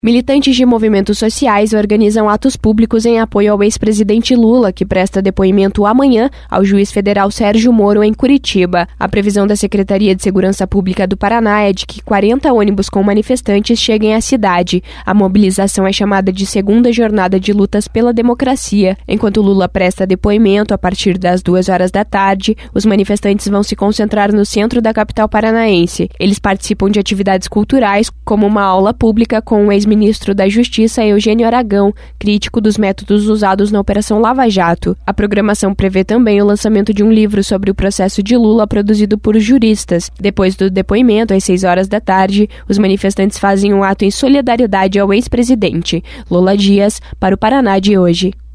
Militantes de movimentos sociais organizam atos públicos em apoio ao ex-presidente Lula, que presta depoimento amanhã ao juiz federal Sérgio Moro, em Curitiba. A previsão da Secretaria de Segurança Pública do Paraná é de que 40 ônibus com manifestantes cheguem à cidade. A mobilização é chamada de Segunda Jornada de Lutas pela Democracia. Enquanto Lula presta depoimento a partir das 2 horas da tarde, os manifestantes vão se concentrar no centro da capital paranaense. Eles participam de atividades culturais, como uma aula pública com o ex-ministro da Justiça, Eugênio Aragão, crítico dos métodos usados na Operação Lava Jato. A programação prevê também o lançamento de um livro sobre o processo de Lula produzido por juristas. Depois do depoimento, às 6 horas da tarde, os manifestantes fazem um ato em solidariedade ao ex-presidente. Lola Dias, para o Paraná de hoje.